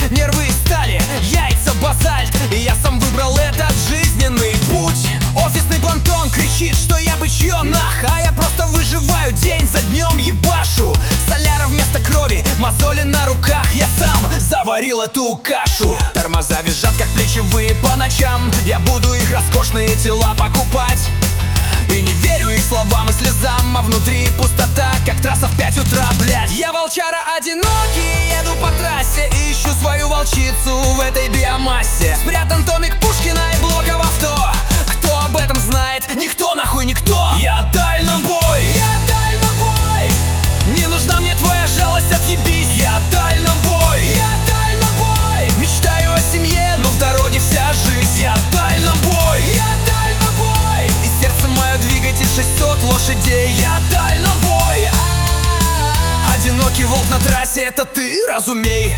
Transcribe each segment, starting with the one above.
нервы стали, яйца базальт. И я сам выбрал этот жизненный путь. Офисный планктон кричит, что я бычонах, а я просто выживаю день за днем, ебашу. Соляра вместо крови, мозоли на руках, я сам заварил эту кашу. Тормоза визжат, как плечевые по ночам. Я буду их роскошные тела покупать. И не верю их словам и слезам, а внутри пустота, как трасса в 5 утра, блядь. Я волчара одинокий, еду по трассе, ищу свою волчицу в этой биомассе. Спрятан томик Пушкина и блока в авто. Кто об этом знает? Никто, нахуй никто. Я дальнобой, я дальнобой. Не нужна мне твоя жалость, отъебись. Я дальнобой, я дальнобой. Мечтаю о семье, но в дороге вся жизнь. Я дальнобой, я дальнобой. И сердце мое двигатель 600 лошадей. Я дальнобой. Одинокий волк на трассе, это ты, разумей.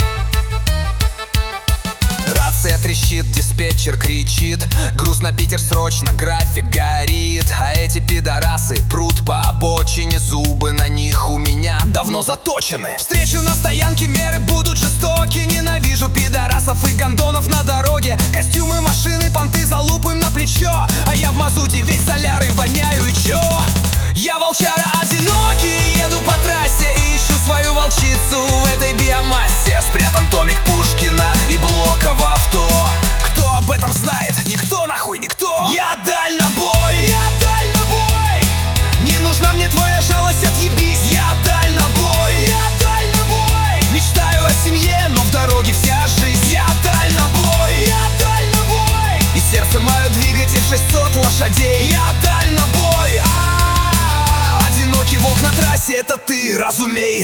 Рация трещит, диспетчер кричит: грустно, Питер, срочно, график горит. А эти пидорасы прут по обочине, зубы на них у меня давно заточены. Встречу на стоянке, меры будут жестоки. Ненавижу пидорасов и гондонов на дороге. Костюмы, машины, понты, залупы на плечо. А я в мазуте, весь солярой воняю, и чё? Я волчара одинокий, еду по трассе и ищу свою волчицу в этой биомассе. Спрятан томик Пушкина и блока в авто. Кто об этом знает? Никто, нахуй никто. Я дальнобой, я дальнобой. Не нужна мне твоя жалость, отъебись. Я дальнобой, я дальнобой. Мечтаю о семье, но в дороге вся жизнь. Я дальнобой, я дальнобой. И сердце мое двигатель 600 лошадей. Я дальнобой. Одинокий волк на трассе, это ты, разумей.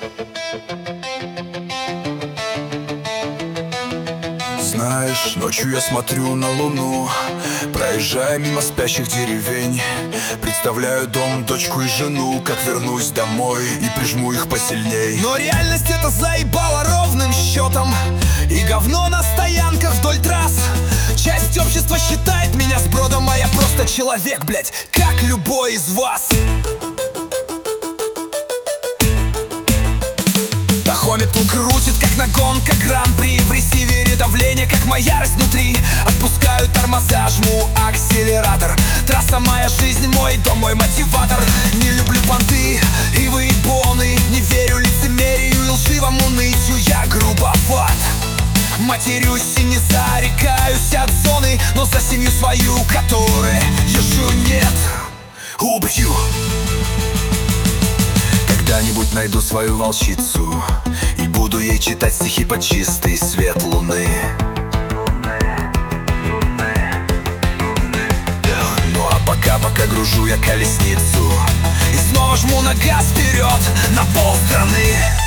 Знаешь, ночью я смотрю на луну, проезжая мимо спящих деревень. Представляю дом, дочку и жену, как вернусь домой и прижму их посильней. Но реальность это заебала ровным счетом. И говно на стоянках вдоль трасс. Часть общества считает меня сбродом, а я просто человек, блять, как любой из вас. Тахометр крутит, как на гонка гран-при. В ресивере давление, как моя ярость внутри. Отпускаю тормоза, жму акселератор. Трасса моя жизнь, мой дом, мой мотиватор. Не люблю понты и выебоны. Не верю лицемерию и лживому нытью. Я грубоват, матерюсь и не зарекаюсь от зоны, но за семью свою, которой езжу, нет, убью. Когда-нибудь найду свою волчицу и буду ей читать стихи под чистый свет луны. Ну а пока гружу я колесницу и снова жму на газ вперед на полстраны.